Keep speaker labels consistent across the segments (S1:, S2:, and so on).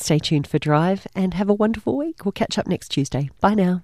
S1: Stay tuned for Drive and have a wonderful week. We'll catch up next Tuesday. Bye now.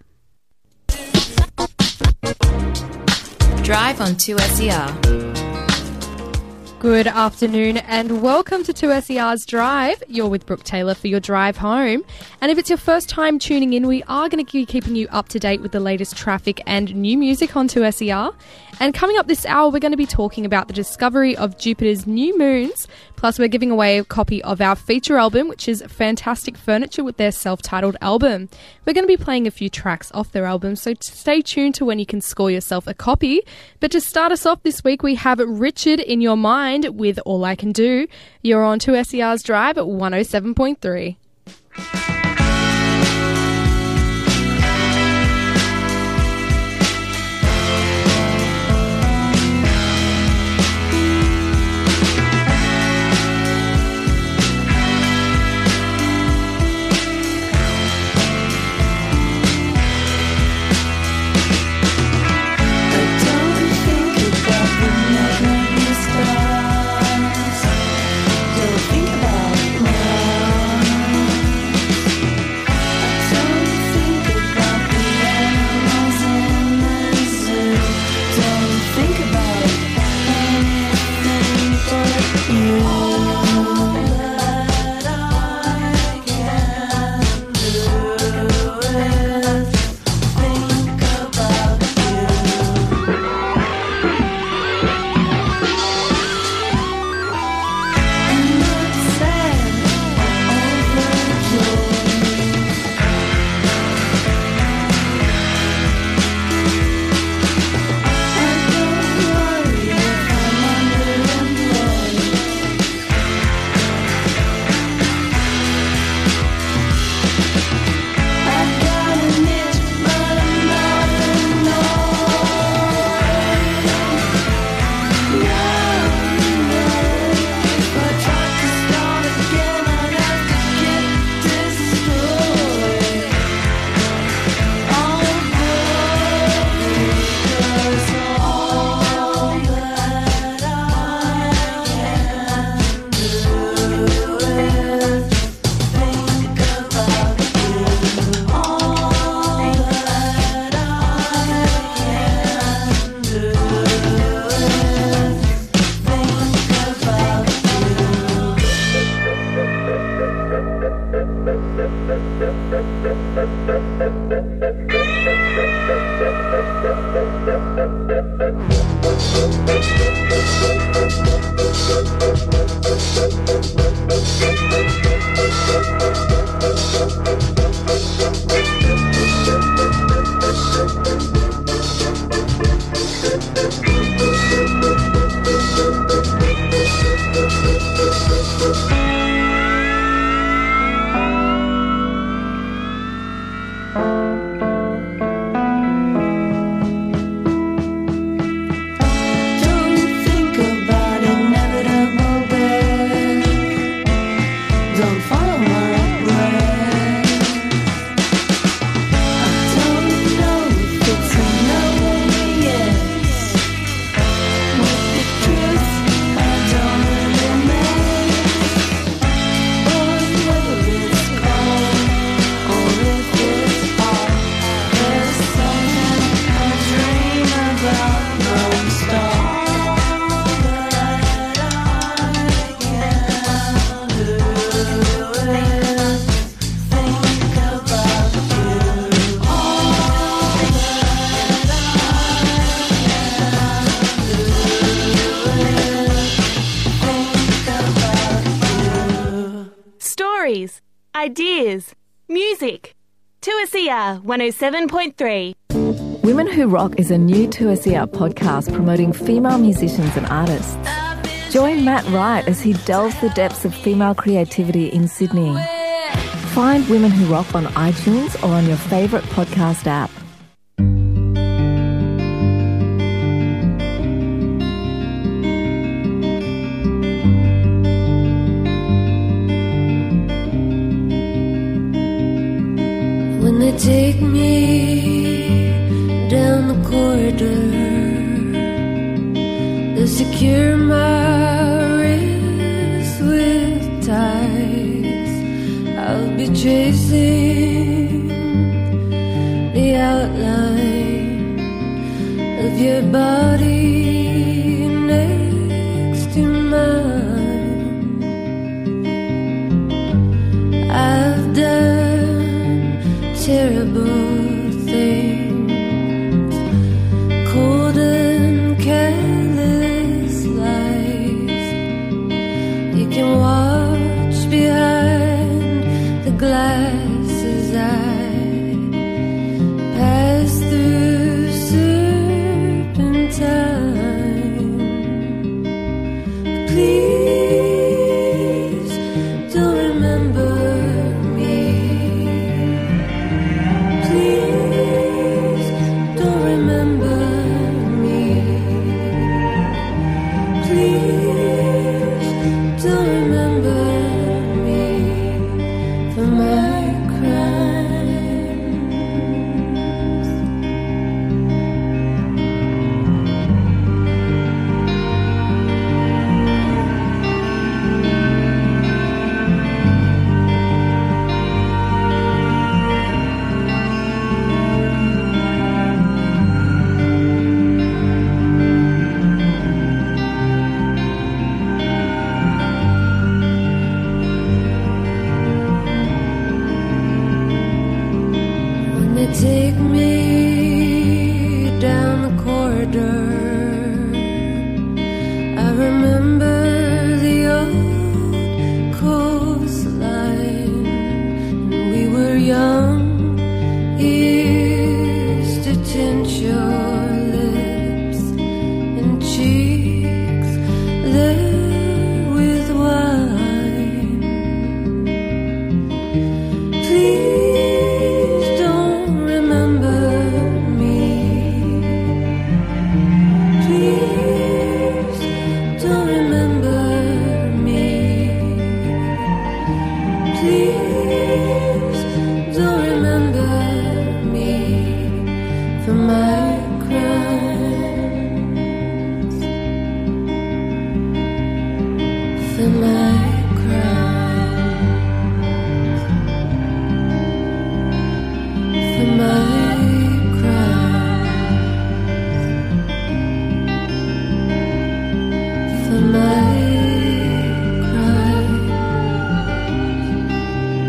S2: Drive on 2SER.
S3: Good afternoon and welcome to 2SER's Drive. You're with Brooke Taylor for your drive home. And if it's your first time tuning in, we are going to be keeping you up to date with the latest traffic and new music on 2SER. And coming up this hour, we're going to be talking about the discovery of Jupiter's new moons. Plus, we're giving away a copy of our feature album, which is Fantastic Furniture with their self-titled album. We're going to be playing a few tracks off their album, so stay tuned to when you can score yourself a copy. But to start us off this week, we have Richard in Your Mind with All I Can Do. You're on 2SER's Drive at 107.3.
S4: Stories, ideas, music. 2SER 107.3.
S5: Women Who Rock is a new 2SER podcast promoting female musicians and artists. Join Matt Wright as he delves the depths of female creativity in Sydney. Find Women Who Rock on iTunes or on your favourite podcast app.
S6: When they take me down the corridor, they secure my wrist with ties. I I'll be chasing the outline of your body next to mine. I've done terrible things, cold and careless lies. You can watch behind the glasses I pass through serpentine. Please don't remember me. Please don't remember me. Please don't remember me for my crimes. When they take me down the corridor, I remember the old coastline. When we were young, used to tint your lips and cheeks there with wine. Please don't remember me. Please don't remember me. Please don't remember me for my crimes. For my crimes. For my crimes. For my crimes.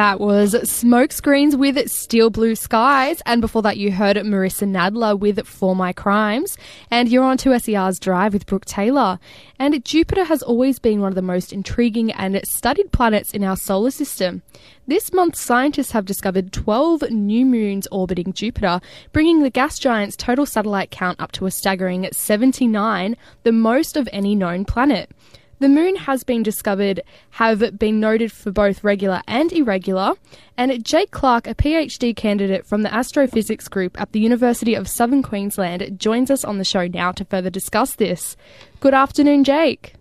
S3: that was Smokescreens with Steel Blue Skies, and before that you heard Marissa Nadler with For My Crimes, and you're on 2SER's Drive with Brooke Taylor. And Jupiter has always been one of the most intriguing and studied planets in our solar system. This month, scientists have discovered 12 new moons orbiting Jupiter, bringing the gas giant's total satellite count up to a staggering 79, the most of any known planet. The moon has been discovered have been noted for both regular and irregular, and Jake Clark, a PhD candidate from the Astrophysics Group at the University of Southern Queensland, joins us on the show now to further discuss this. Good afternoon, Jake.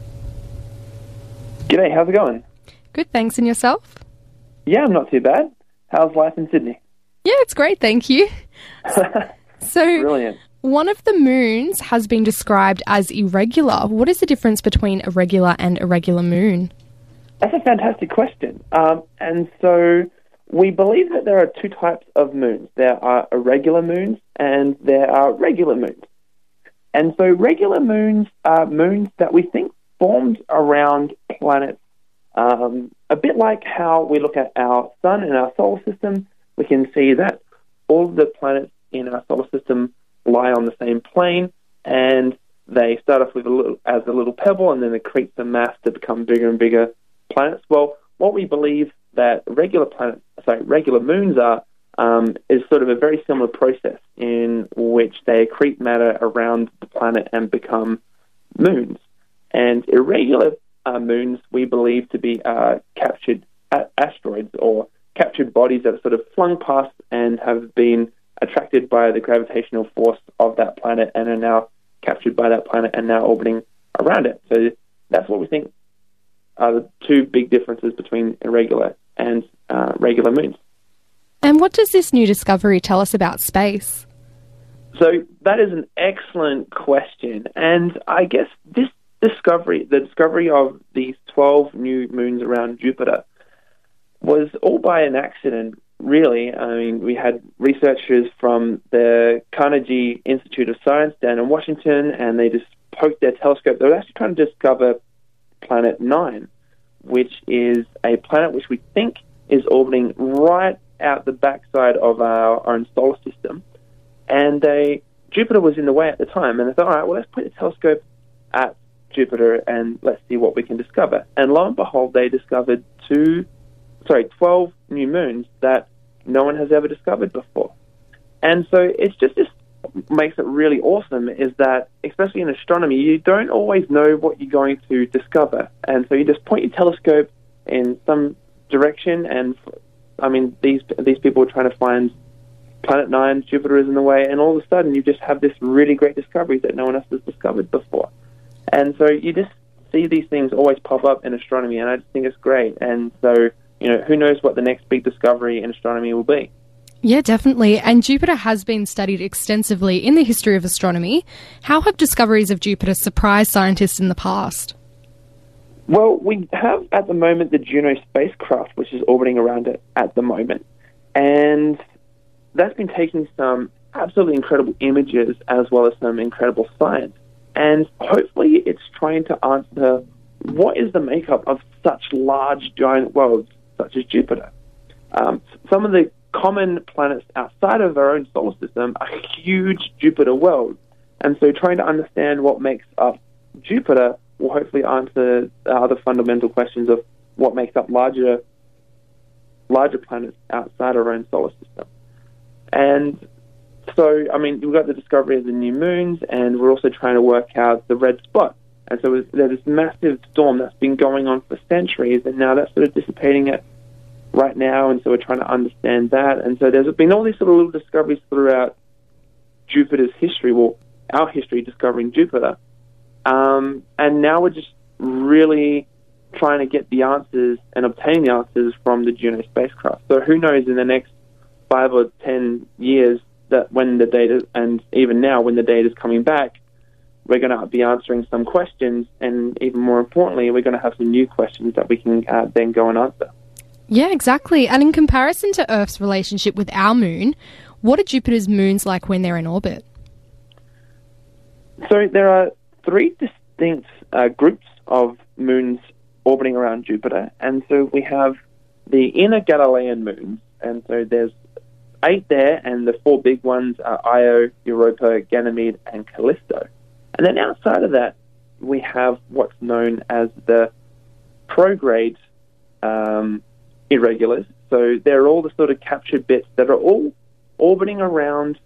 S7: G'day, how's it going?
S3: Good, thanks, and yourself?
S7: Yeah, I'm not too bad. How's life in Sydney?
S3: Yeah, it's great, thank you. So,
S7: Brilliant.
S3: One of the moons has been described as irregular. What is the difference between a regular and irregular moon?
S7: That's a fantastic question. And so we believe that there are two types of moons. There are irregular moons and there are regular moons. And so regular moons are moons that we think formed around planets, a bit like how we look at our sun and our solar system. We can see that all of the planets in our solar system lie on the same plane, and they start off with a little pebble, and then they create some mass to become bigger and bigger planets. Well, what we believe that regular moons are is sort of a very similar process in which they accrete matter around the planet and become moons. And irregular moons we believe to be captured asteroids or captured bodies that are sort of flung past and have been attracted by the gravitational force of that planet and are now captured by that planet and now orbiting around it. So that's what we think are the two big differences between irregular and regular moons.
S3: And what does this new discovery tell us about space?
S7: So that is an excellent question. And I guess this discovery, the discovery of these 12 new moons around Jupiter, was all by an accident, really. I mean, we had researchers from the Carnegie Institute of Science down in Washington, and they just poked their telescope. They were actually trying to discover Planet 9, which is a planet which we think is orbiting right out the backside of our own solar system. And Jupiter was in the way at the time, and they thought, all right, well, let's put the telescope at Jupiter and let's see what we can discover. And lo and behold, they discovered 12 new moons that no one has ever discovered before. And so it's just this makes it really awesome is that, especially in astronomy, you don't always know what you're going to discover. And so you just point your telescope in some direction, and I mean, these people are trying to find Planet 9, Jupiter is in the way, and all of a sudden you just have this really great discovery that no one else has discovered before. And so you just see these things always pop up in astronomy, and I just think it's great. And so, who knows what the next big discovery in astronomy will be.
S3: Yeah, definitely. And Jupiter has been studied extensively in the history of astronomy. How have discoveries of Jupiter surprised scientists in the past?
S7: Well, we have at the moment the Juno spacecraft, which is orbiting around it at the moment. And that's been taking some absolutely incredible images as well as some incredible science. And hopefully it's trying to answer what is the makeup of such large giant worlds such as Jupiter. Some of the common planets outside of our own solar system are huge Jupiter worlds. And so trying to understand what makes up Jupiter will hopefully answer other fundamental questions of what makes up larger planets outside our own solar system. And so, I mean, we've got the discovery of the new moons, and we're also trying to work out the red spot. And so there's this massive storm that's been going on for centuries, and now that's sort of dissipating it right now, and so we're trying to understand that. And so there's been all these sort of little discoveries throughout Jupiter's history, well, our history discovering Jupiter. And now we're just really trying to get the answers and obtain the answers from the Juno spacecraft. So who knows in the next 5 or 10 years that when the data, and even now when the data is coming back, we're going to be answering some questions, and even more importantly, we're going to have some new questions that we can then go and answer.
S3: Yeah, exactly. And in comparison to Earth's relationship with our moon, what are Jupiter's moons like when they're in orbit?
S7: So there are 3 distinct groups of moons orbiting around Jupiter. And so we have the inner Galilean moons, and so there's 8 there, and the 4 big ones are Io, Europa, Ganymede, and Callisto. And then outside of that, we have what's known as the prograde irregulars. So they're all the sort of captured bits that are all orbiting around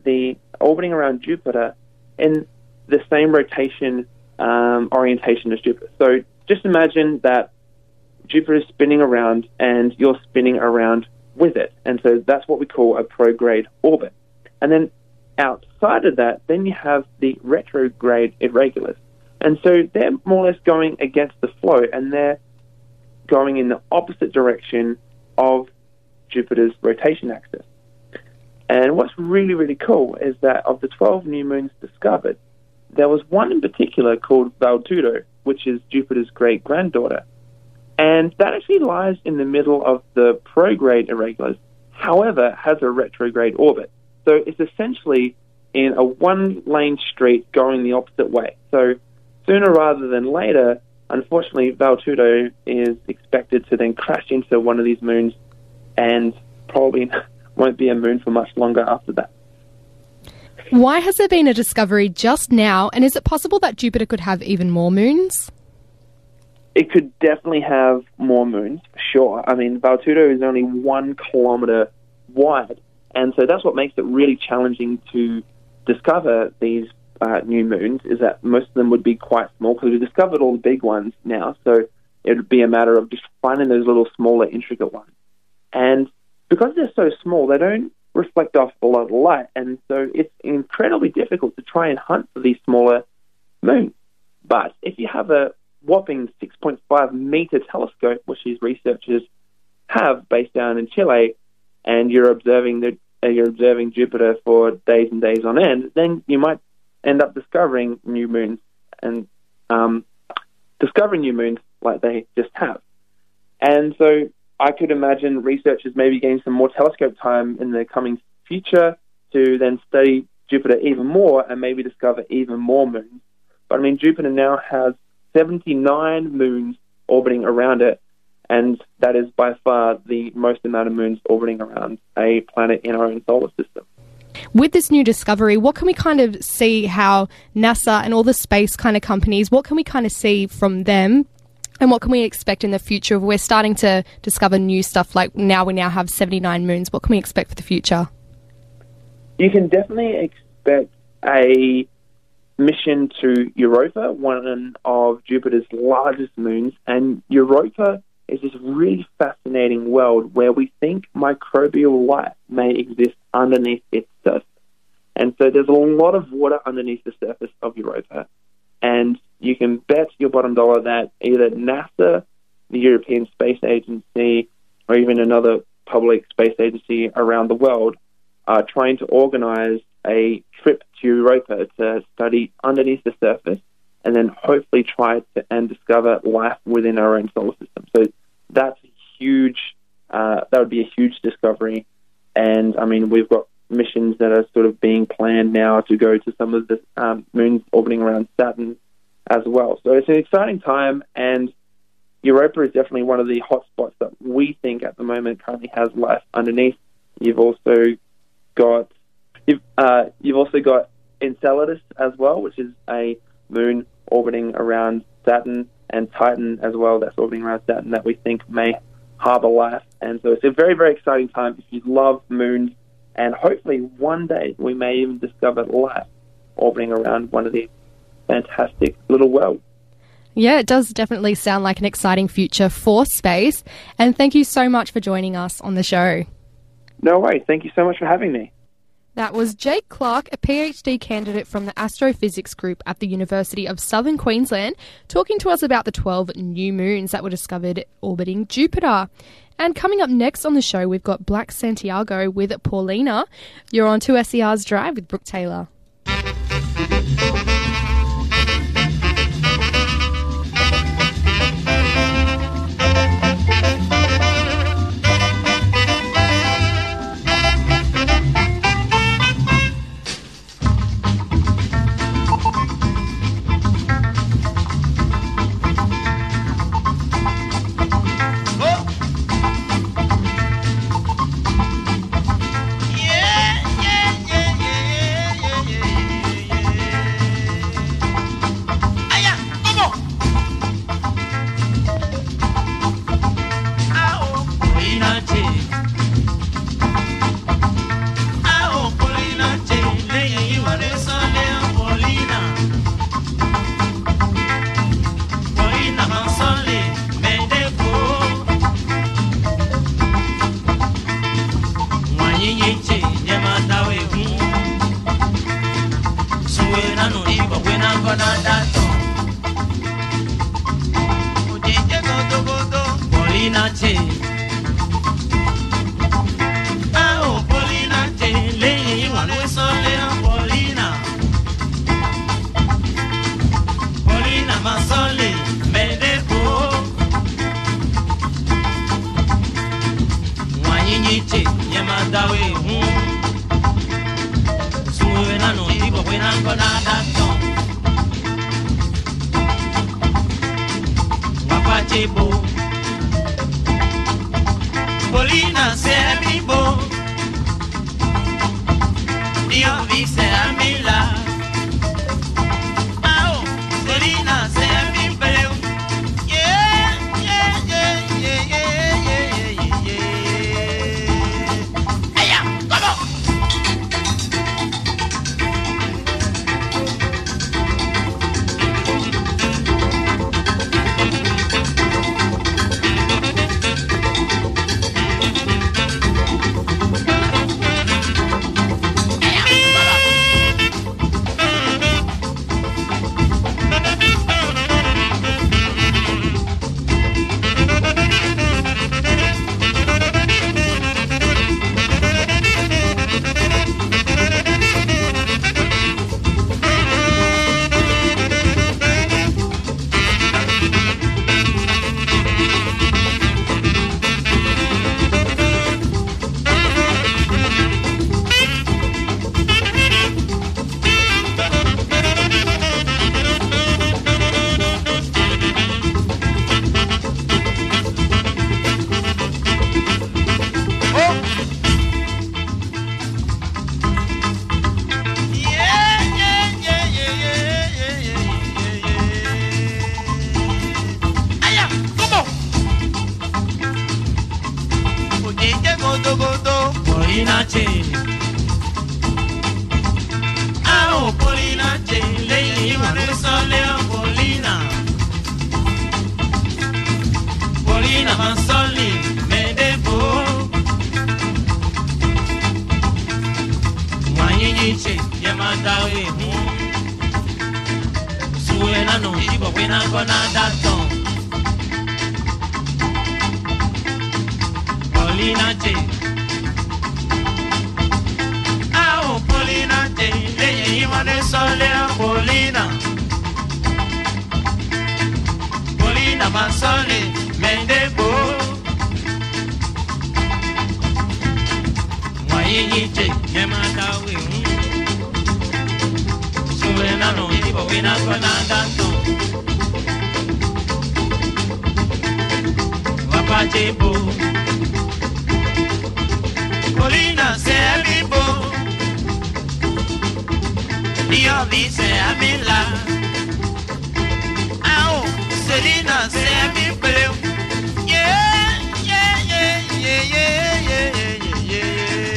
S7: Jupiter in the same rotation orientation as Jupiter. So just imagine that Jupiter is spinning around and you're spinning around with it. And so that's what we call a prograde orbit. And then outside of that, then you have the retrograde irregulars. And so they're more or less going against the flow, and they're going in the opposite direction of Jupiter's rotation axis. And what's really, really cool is that of the 12 new moons discovered, there was one in particular called Valtudo, which is Jupiter's great-granddaughter. And that actually lies in the middle of the prograde irregulars, however, has a retrograde orbit. So it's essentially in a one-lane street going the opposite way. So sooner rather than later, unfortunately, Valtudo is expected to then crash into one of these moons and probably won't be a moon for much longer after that.
S3: Why has there been a discovery just now, and is it possible that Jupiter could have even more moons?
S7: It could definitely have more moons, for sure. I mean, Valtudo is only 1 kilometer wide, and so that's what makes it really challenging to discover these new moons, is that most of them would be quite small, because we've discovered all the big ones now, so it would be a matter of just finding those little smaller, intricate ones. And because they're so small, they don't reflect off a lot of light, and so it's incredibly difficult to try and hunt for these smaller moons. But if you have a whopping 6.5-meter telescope, which these researchers have based down in Chile, and you're observing Jupiter for days and days on end, then you might end up discovering new moons and discovering new moons like they just have. And so I could imagine researchers maybe getting some more telescope time in the coming future to then study Jupiter even more and maybe discover even more moons. But I mean, Jupiter now has 79 moons orbiting around it, and that is by far the most amount of moons orbiting around a planet in our own solar system.
S3: With this new discovery, what can we kind of see how NASA and all the space kind of companies, what can we kind of see from them, and what can we expect in the future? We're starting to discover new stuff, like we now have 79 moons. What can we expect for the future?
S7: You can definitely expect a mission to Europa, one of Jupiter's largest moons. And Europa is this really fascinating world where we think microbial life may exist underneath its surface. And so there's a lot of water underneath the surface of Europa. And you can bet your bottom dollar that either NASA, the European Space Agency, or even another public space agency around the world are trying to organize a trip to Europa to study underneath the surface and then hopefully try to and discover life within our own solar system. So that's huge. That would be a huge discovery. And, I mean, we've got missions that are sort of being planned now to go to some of the moons orbiting around Saturn as well. So it's an exciting time, and Europa is definitely one of the hotspots that we think at the moment currently has life underneath. You've also got Enceladus as well, which is a moon orbiting around Saturn, and Titan as well, that's orbiting around Saturn, that we think may harbor life. And so it's a very, very exciting time if you love moons, and hopefully one day we may even discover life orbiting around one of these fantastic little worlds.
S3: Yeah, it does definitely sound like an exciting future for space. And thank you so much for joining us on the show.
S7: No worries. Thank you so much for having me.
S3: That was Jake Clark, a PhD candidate from the Astrophysics Group at the University of Southern Queensland, talking to us about the 12 new moons that were discovered orbiting Jupiter. And coming up next on the show, we've got Black Santiago with Paulina. You're on 2SER's Drive with Brooke Taylor.
S8: Paulina Che. Oh, Paulina Che, lei one sole Paulina. Paulina Masole, Medepo. Wanyinyiche, Yamadawe, Suena no tipo when I'm gonna dato. Wapachebo. Paulina c'est mi beau. Dio vi c'est mi la. Oh, Paulina c'est mi belle. Yeah, yeah, yeah, yeah, yeah, yeah, yeah, yeah. Hey, come on. Paulina Che. Oh, Paulina Che, lei one sole Paulina. Paulina Masole, Medepo. Wanyinyiche, Yamadawe, Suena no tipo when I'm gonna dato. Paulina Che. Oh, Paulina Che, lei one sole Paulina. Paulina Masole, Medepo. Wanyinyiche, Yamadawe, Suena no tipo when I'm gonna dato. Wapachebo. Paulina c'est mi beau. Dio dice a mi la. Oh, Selena c'est mi bleu. Yeah, yeah, yeah, yeah, yeah, yeah, yeah, yeah.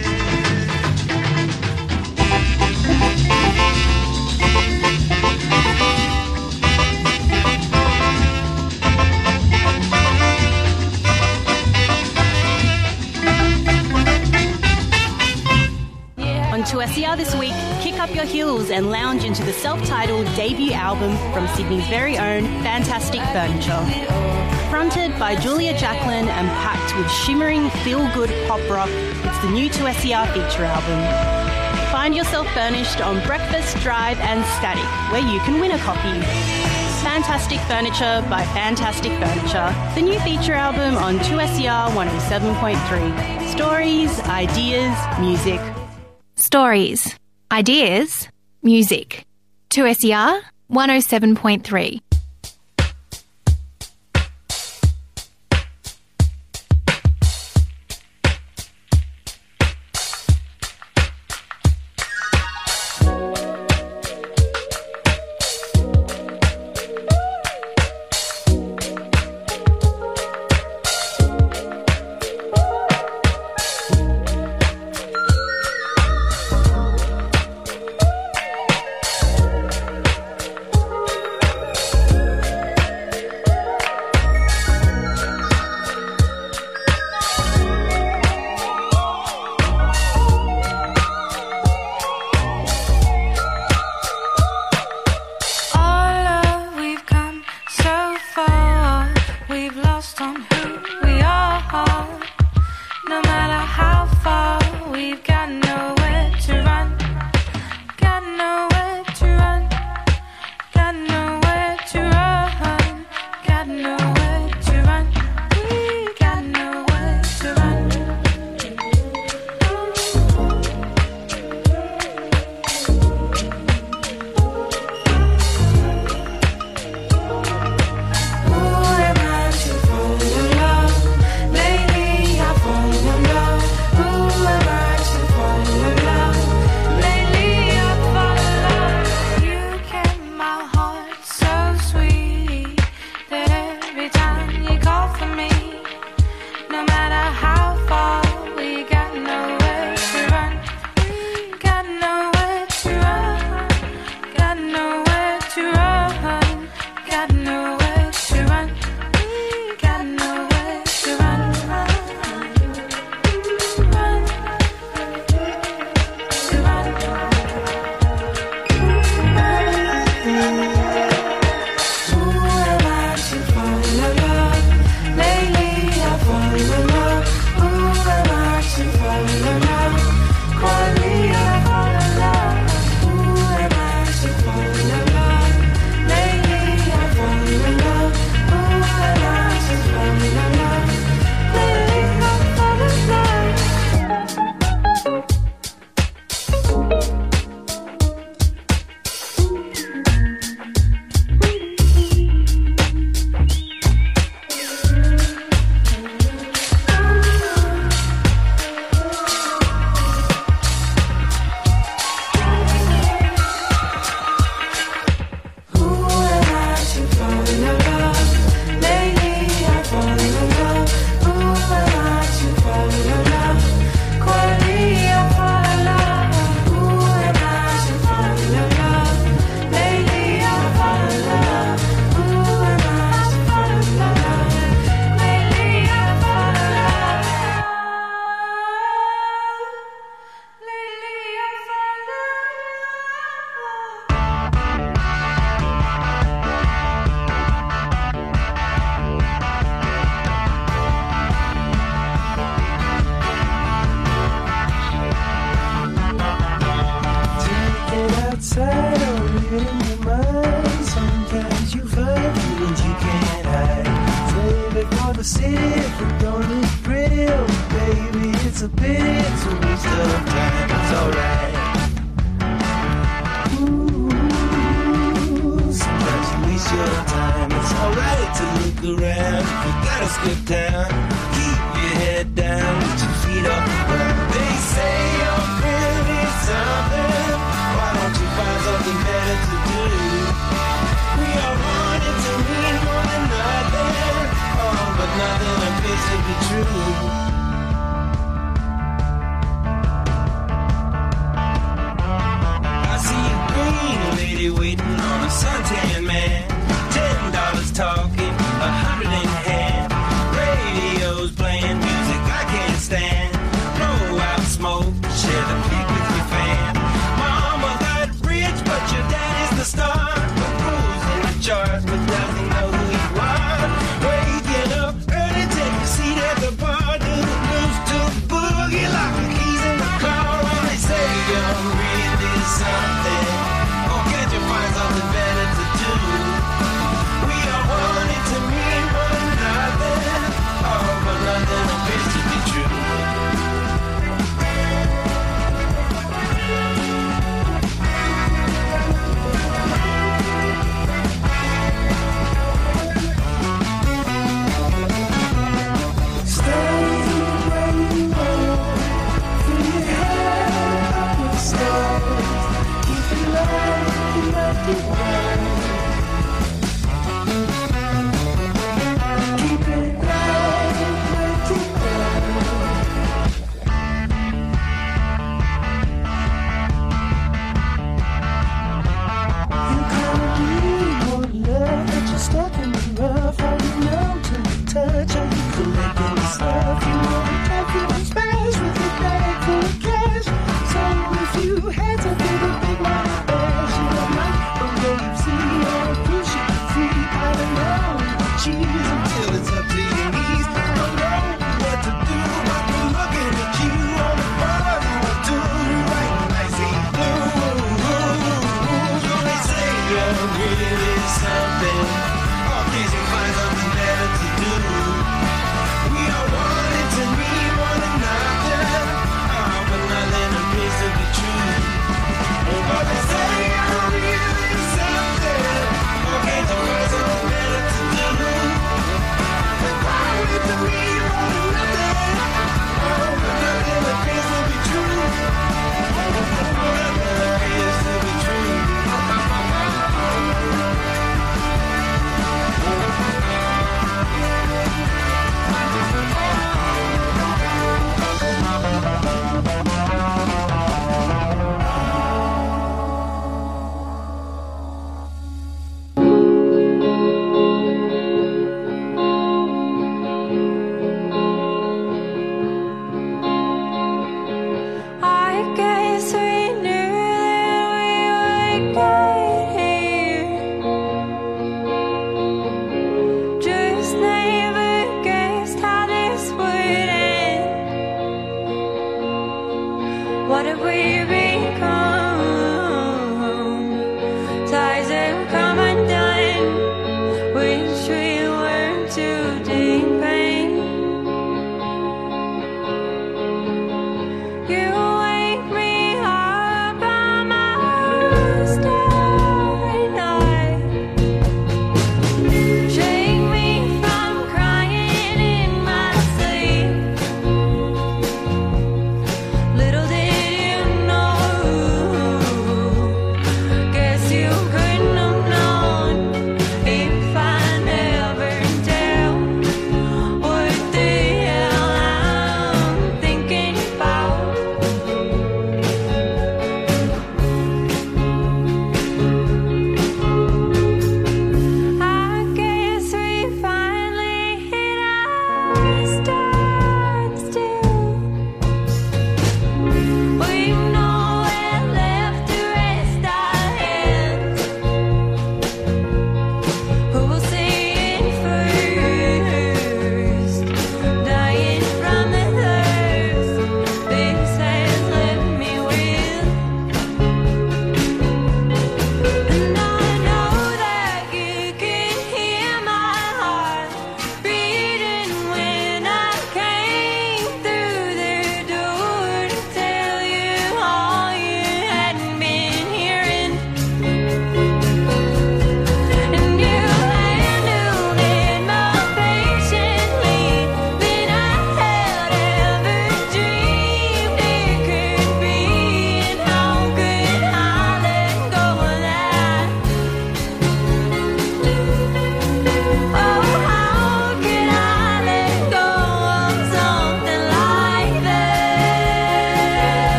S9: On 2SER this week, kick up your heels and lounge into the self-titled debut album from Sydney's very own Fantastic Furniture. Fronted by Julia Jacklin and packed with shimmering, feel-good pop rock, it's the new 2SER feature album. Find yourself furnished on Breakfast, Drive and Static, where you can win a copy. Fantastic Furniture by Fantastic Furniture, the new feature album on 2SER 107.3. Stories, ideas, music.
S2: Stories, ideas, music. 2SER 107.3.
S6: All love, we've come so far. We've lost on who
S10: feelings you can't hide. Save it for the city, but don't look real. Baby, it's a pity to waste of time. It's alright. Ooh, sometimes you waste your time. It's alright to look around. You gotta skip town. Keep your head down, put your feet off the ground. They say you're pretty something. Why don't you find something better to do? We all wanted to mean more than nothing. Oh, but nothing appears to be true. I see a green lady waiting on a suntan man. $10 talking, 100 in hand. Radio's playing music I can't stand. Blow out smoke, share the cake with your fam. Mama got rich, but your daddy's the star. Who's in the charts, but doesn't know who you are. Waking up early, take a seat at the bar. Do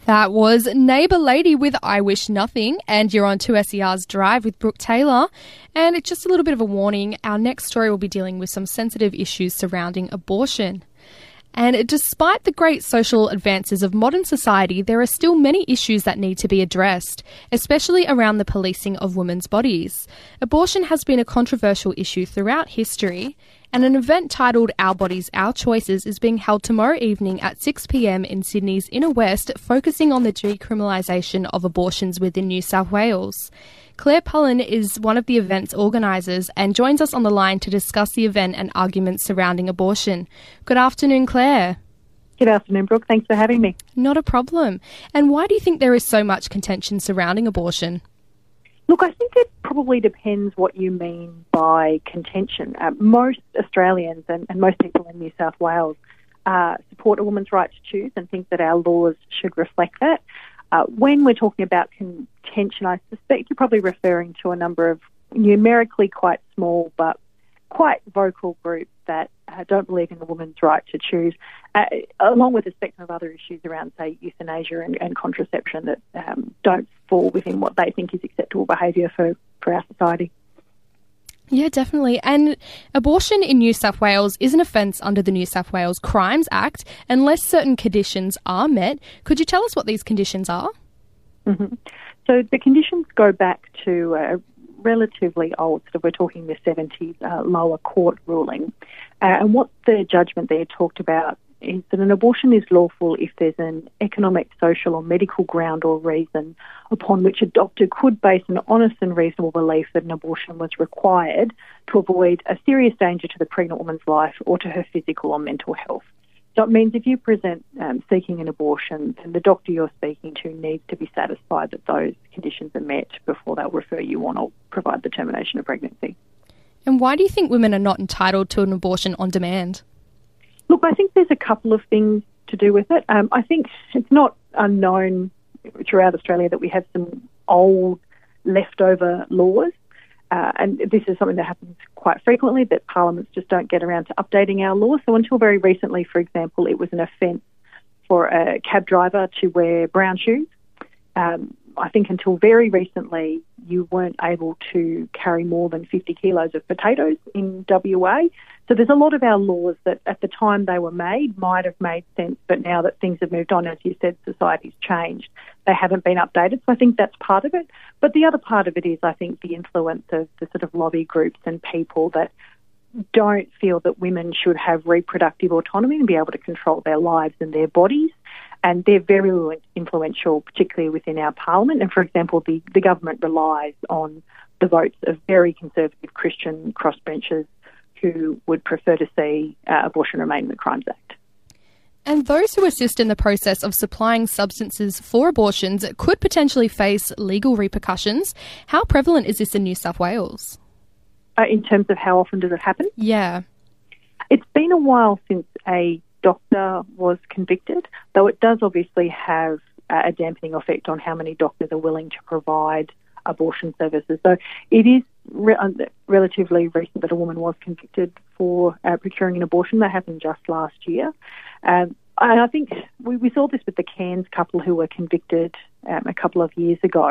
S3: That was Neighbour Lady with I Wish Nothing, and you're on 2SER's Drive with Brooke Taylor. And it's just a little bit of a warning, our next story will be dealing with some sensitive issues surrounding abortion. And despite the great social advances of modern society, there are still many issues that need to be addressed, especially around the policing of women's bodies. Abortion has been a controversial issue throughout history, and an event titled Our Bodies, Our Choices is being held tomorrow evening at 6 p.m. in Sydney's Inner West, focusing on the decriminalisation of abortions within New South Wales. Claire Pullen is one of the event's organisers and joins us on the line to discuss the event and arguments surrounding abortion. Good afternoon, Claire.
S11: Good afternoon, Brooke. Thanks for having me.
S3: Not a problem. And why do you think there is so much contention surrounding abortion?
S11: Look, I think it probably depends what you mean by contention. Most Australians and most people in New South Wales support a woman's right to choose and think that our laws should reflect that. When we're talking about contention, I suspect you're probably referring to a number of numerically quite small but quite vocal groups that don't believe in the woman's right to choose, along with a spectrum of other issues around, say, euthanasia and contraception that don't fall within what they think is acceptable behaviour for our society.
S3: Yeah, definitely. And abortion in New South Wales is an offence under the New South Wales Crimes Act unless certain conditions are met. Could you tell us what these conditions are?
S11: Mm-hmm. So the conditions go back to a relatively old, so we're talking the 70s, lower court ruling. And what the judgment there talked about is that an abortion is lawful if there's an economic, social or medical ground or reason upon which a doctor could base an honest and reasonable belief that an abortion was required to avoid a serious danger to the pregnant woman's life or to her physical or mental health. So it means if you present seeking an abortion, then the doctor you're speaking to needs to be satisfied that those conditions are met before they'll refer you on or provide the termination of pregnancy.
S3: And why do you think women are not entitled to an abortion on demand?
S11: Look, I think there's a couple of things to do with it. I think it's not unknown throughout Australia that we have some old leftover laws, and this is something that happens quite frequently, that parliaments just don't get around to updating our laws. So until very recently, for example, it was an offence for a cab driver to wear brown shoes. I think until very recently, you weren't able to carry more than 50 kilos of potatoes in WA. So there's a lot of our laws that at the time they were made might have made sense, but now that things have moved on, as you said, society's changed. They haven't been updated. So I think that's part of it. But the other part of it is, I think, the influence of the sort of lobby groups and people that don't feel that women should have reproductive autonomy and be able to control their lives and their bodies. And they're very influential, particularly within our parliament. And, for example, the government relies on the votes of very conservative Christian crossbenchers who would prefer to see abortion remain in the Crimes Act.
S3: And those who assist in the process of supplying substances for abortions could potentially face legal repercussions. How prevalent is this in New South Wales?
S11: In terms of how often does it happen?
S3: Yeah.
S11: It's been a while since a doctor was convicted, though it does obviously have a dampening effect on how many doctors are willing to provide abortion services. So it is relatively recent that a woman was convicted for procuring an abortion. That happened just last year. And I think we saw this with the Cairns couple who were convicted a couple of years ago.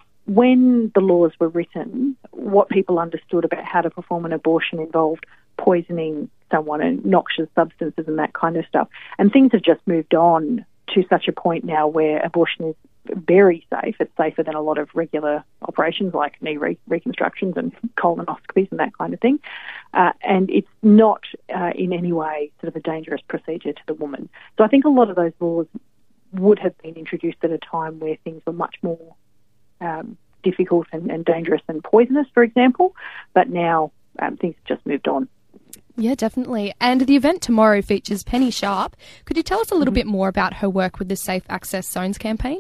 S11: When the laws were written, what people understood about how to perform an abortion involved poisoning someone and noxious substances and that kind of stuff. And things have just moved on to such a point now where abortion is very safe. It's safer than a lot of regular operations like knee reconstructions and colonoscopies and that kind of thing. And it's not in any way sort of a dangerous procedure to the woman. So I think a lot of those laws would have been introduced at a time where things were much more difficult and dangerous and poisonous, for example. But now things have just moved on.
S3: Yeah, definitely. And the event tomorrow features Penny Sharp. Could you tell us a little bit more about her work with the Safe Access Zones campaign?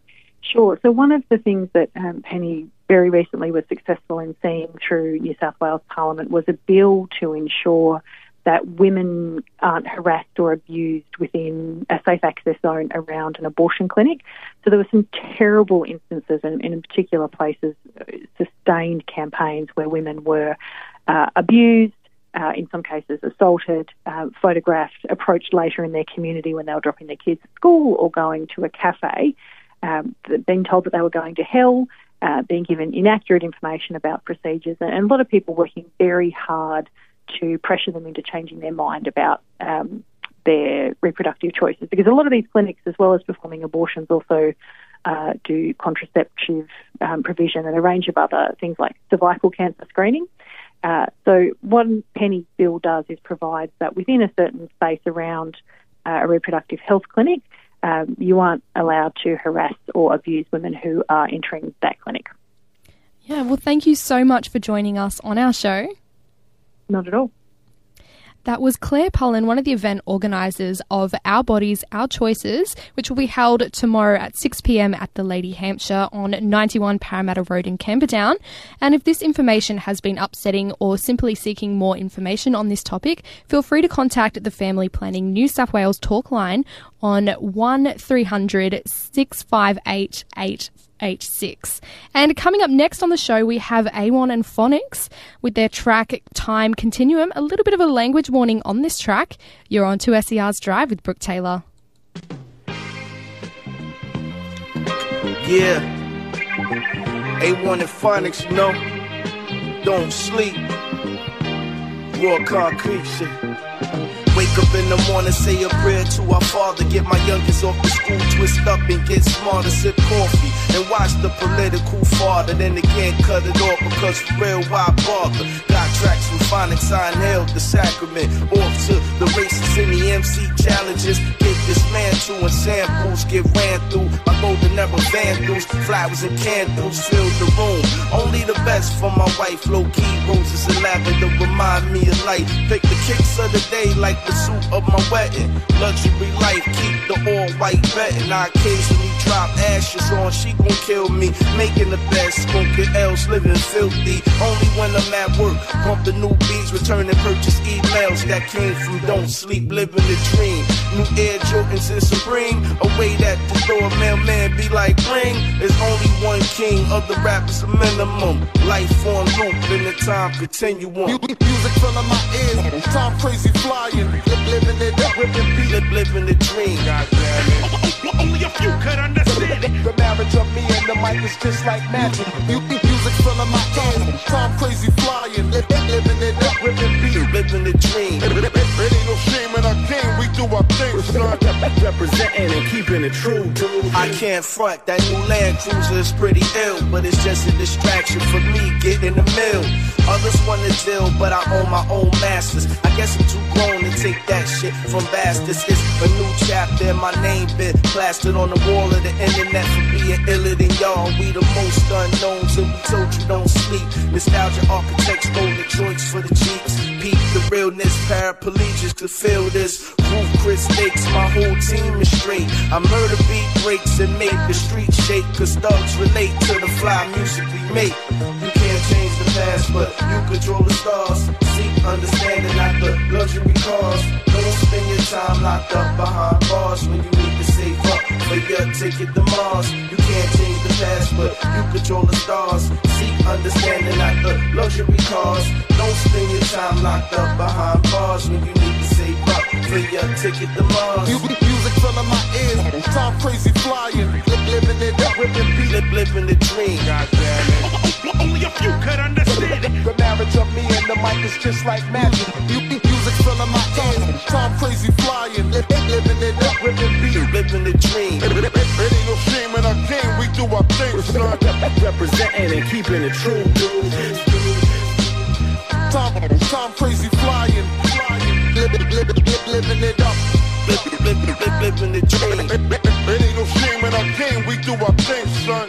S11: Sure. So one of the things that Penny very recently was successful in seeing through New South Wales Parliament was a bill to ensure that women aren't harassed or abused within a safe access zone around an abortion clinic. So there were some terrible instances, and in particular places, sustained campaigns where women were abused, in some cases assaulted, photographed, approached later in their community when they were dropping their kids at school or going to a cafe, being told that they were going to hell, being given inaccurate information about procedures, and a lot of people working very hard to pressure them into changing their mind about their reproductive choices. Because a lot of these clinics, as well as performing abortions, also do contraceptive provision and a range of other things like cervical cancer screening. So what Penny's bill does is provides that within a certain space around a reproductive health clinic, you aren't allowed to harass or abuse women who are entering that clinic.
S3: Yeah, well, thank you so much for joining us on our show.
S11: Not at all.
S3: That was Claire Pullen, one of the event organisers of Our Bodies, Our Choices, which will be held tomorrow at 6 p.m. at the Lady Hampshire on 91 Parramatta Road in Camperdown. And if this information has been upsetting or simply seeking more information on this topic, feel free to contact the Family Planning New South Wales talk line on 1300 658 886. And coming up next on the show, we have A1 and Phonics with their track Time Continuum. A little bit of a language warning on this track. You're on 2SER's Drive with Brooke Taylor.
S12: Yeah. A1 and Phonics, you know. Don't sleep. Raw concrete shit. Wake up in the morning, say a prayer to our Father. Get my youngest off the school, twist up and get smarter. Sip coffee and watch the political father. Then they can't cut it off because for real, why bother? Got tracks from Phonics, I inhaled the sacrament. Off to the races in the MC challenges. Get dismantled and samples get ran through. My golden era vandals, flowers and candles fill the room. Only the best for my wife, low-key roses and lavender remind me of life. Pick the kicks of the day like the suit of my wedding. Luxury life, keep the all-white betting. I occasionally drop ashes on, she gon' kill me. Making the best, smoking L's, living filthy. Only when I'm at work, pumping new beats, returning purchase emails that came from Don't Sleep, living the dream. New Air Jordans and Supreme, away that the door mailman be like ring. There's only one king, other rappers a minimum. Life on loop, in the time continuum.
S13: Music filling my ears, time crazy flying. Living it up,
S12: living the dream.
S13: Only a few could understand it. The marriage of me and the mic is just like magic. Music filling my ears, time crazy flying. Living it up,
S12: living the dream.
S13: It ain't no shame in our game, we do our thing, son.
S12: Representing and keeping it true, dude. I can't front, that new Land Cruiser is pretty ill, but it's just a distraction for me getting the mill. Others want to deal, but I own my own masters. I guess I'm too grown to take that shit from bastards. It's a new chapter and my name been plastered on the wall of the internet for being iller than y'all. We the most unknowns and we told you don't sleep. Nostalgia architects rolling joints for the Jeeps. Peep the realness, paraplegics could feel this. Roof Chris Stakes, my whole team is straight. I murder beat breaks and make the street shake. Cause thugs relate to the fly music we make. You can't change the past, but you control the stars. Seek understanding, not the luxury cars. Don't spend your time locked up behind bars when you need to save up for your ticket to Mars. You can't change the past, but you control the stars. Seek understanding, not the luxury cars. Don't spend your time locked up behind bars when you need to save up for your ticket to Mars.
S13: Music filling my ears, time crazy flying. Living it up,
S12: living the dream.
S13: Only a few could understand it. The marriage of me and the mic is just like magic. Music filling my ears, time crazy flying. Living it up,
S12: living the dream.
S13: It ain't no shame in our game, we do our thing, son.
S12: Representing and keeping it true, dude.
S13: Time crazy flying. Living it up.
S12: Living the dream.
S13: It ain't no shame in our game, we do our thing, son.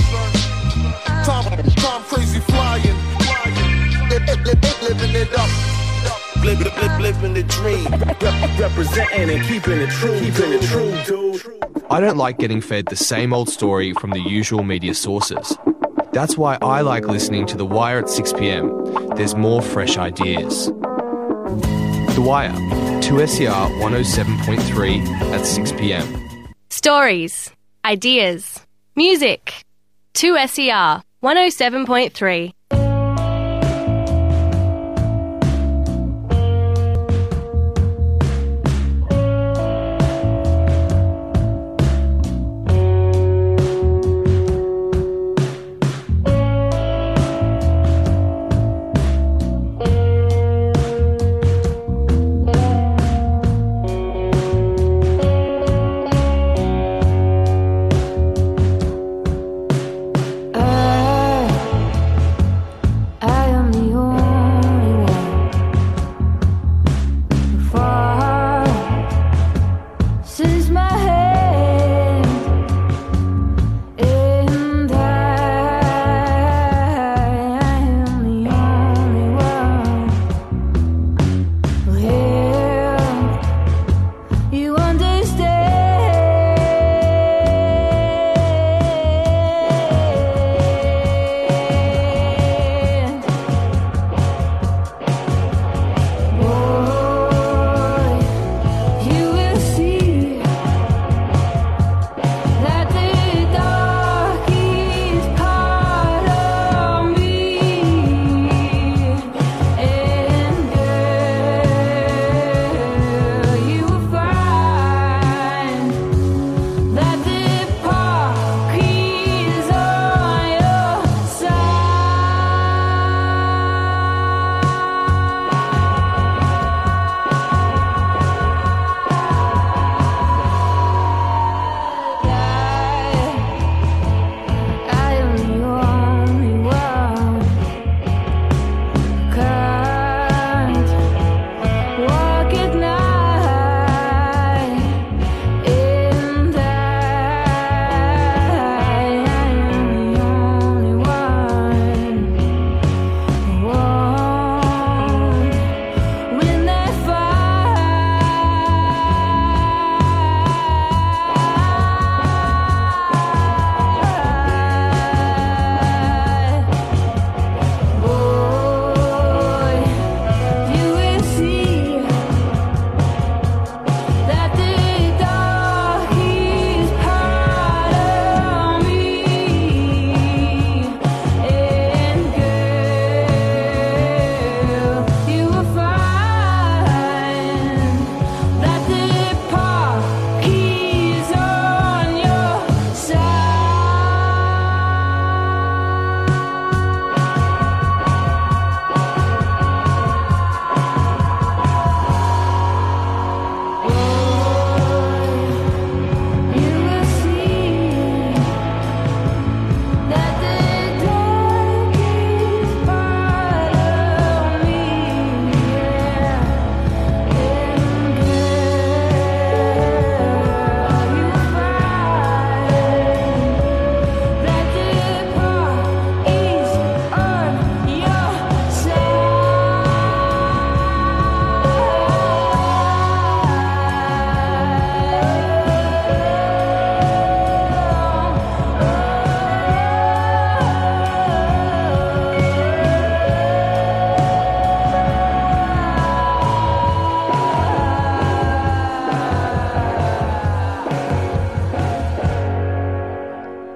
S13: Time crazy flying. Living it up.
S12: Living the dream. Representing and keeping it true, dude.
S14: I don't like getting fed the same old story from the usual media sources. That's why I like listening to The Wire at 6 p.m. There's more fresh ideas. The Wire, 2SER 107.3 at 6 p.m.
S4: Stories, ideas, music. 2SER 107.3.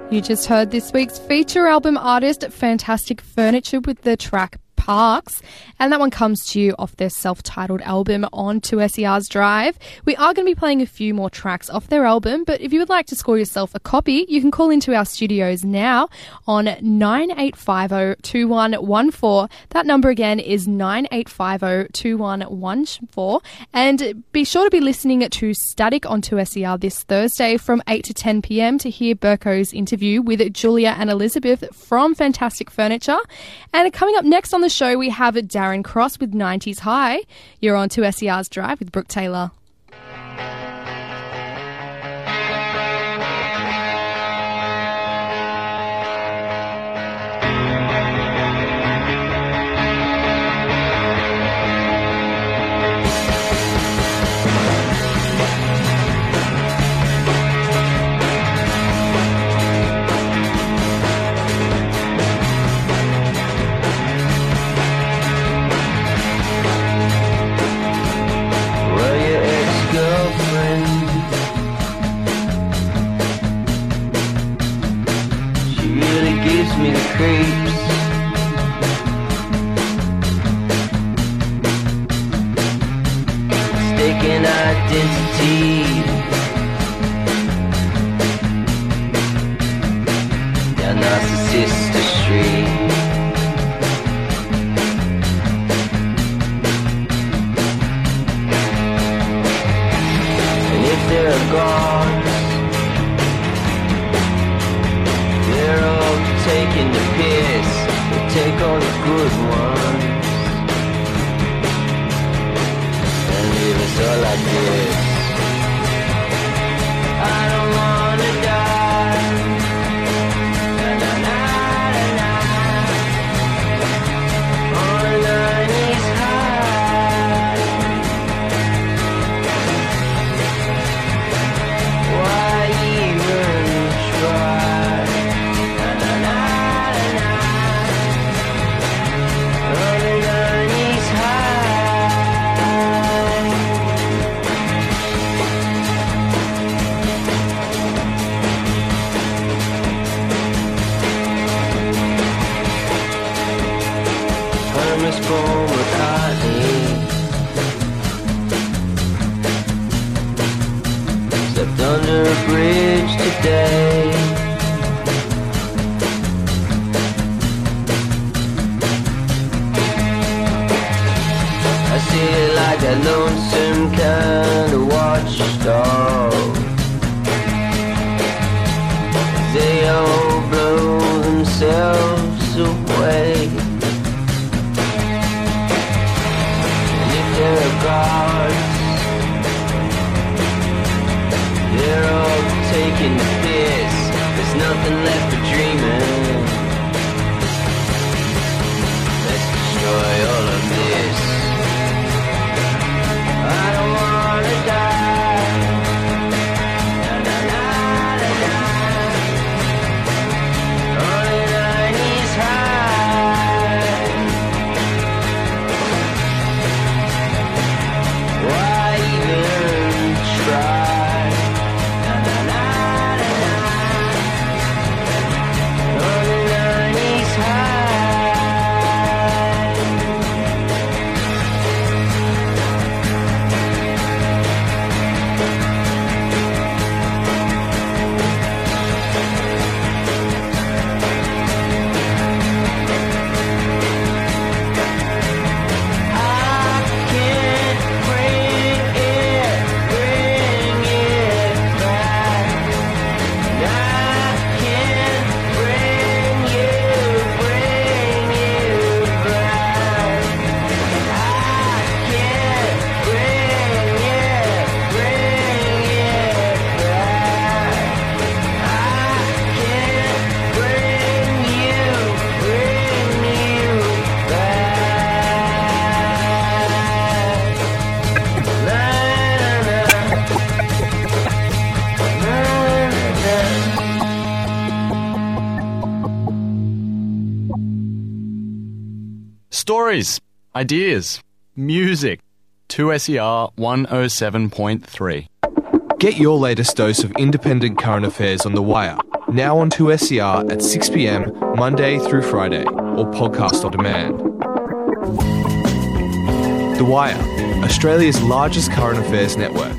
S3: You just heard this week's feature album artist, Fantastic Furniture, with the track Parks, and that one comes to you off their self-titled album on 2SER's Drive. We are going to be playing a few more tracks off their album, but if you would like to score yourself a copy, you can call into our studios now on 9850-2114. That number again is 9850-2114, and be sure to be listening to Static on 2SER this Thursday from 8 to 10 p.m. to hear Burko's interview with Julia and Elizabeth from Fantastic Furniture. And coming up next on the show, we have Darren Cross with 90s High. You're on 2SER's Drive with Brooke Taylor.
S15: Me the creeps. Mistaken identity. Down Narcissista Street. And if there are gods, they're all taking the piss, they take all the good ones and leave us all like this. I don't wanna die. Na, na, na, na, na. On a 90s high. Why even try? Paul McCartney slept under a bridge today. I see it like a lonesome kind of watchdog. They all blow themselves away. Gods, they're all taking the piss. There's nothing left for dreaming. Let's destroy all of this. I don't wanna die. Na, na, na, na, na. On a 90s high.
S16: Stories, ideas, music. 2SER 107.3.
S14: Get your latest dose of independent current affairs on The Wire Now on 2SER at 6 p.m, Monday through Friday, or podcast on demand. The Wire, Australia's largest current affairs network.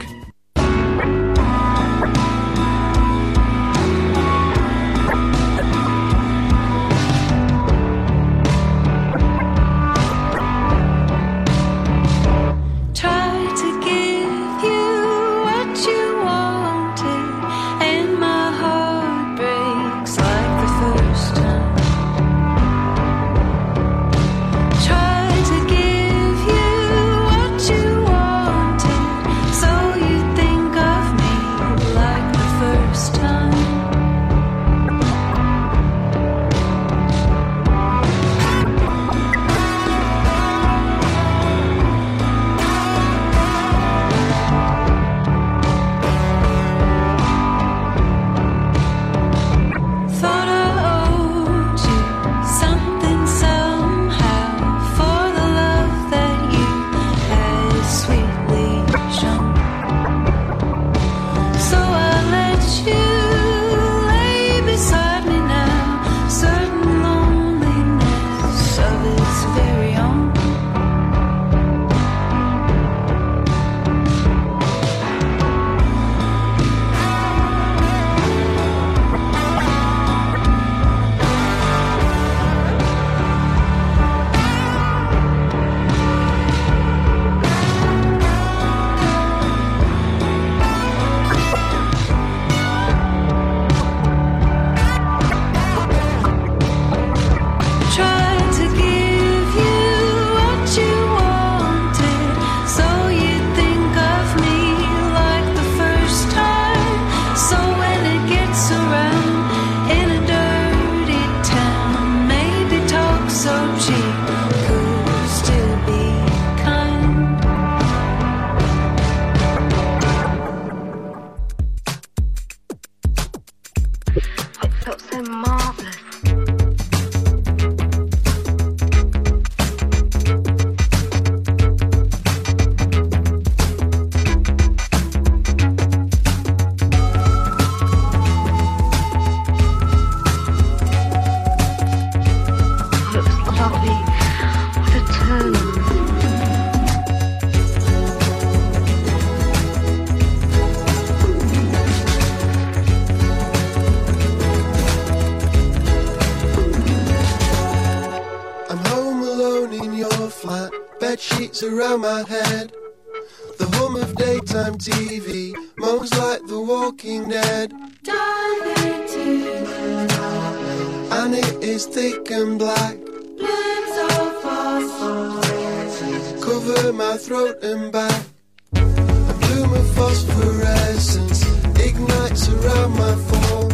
S17: Around my head, the home of daytime TV moans like The Walking Dead, and it is thick and black. Cover my throat and back. A bloom of phosphorescence ignites around my phone.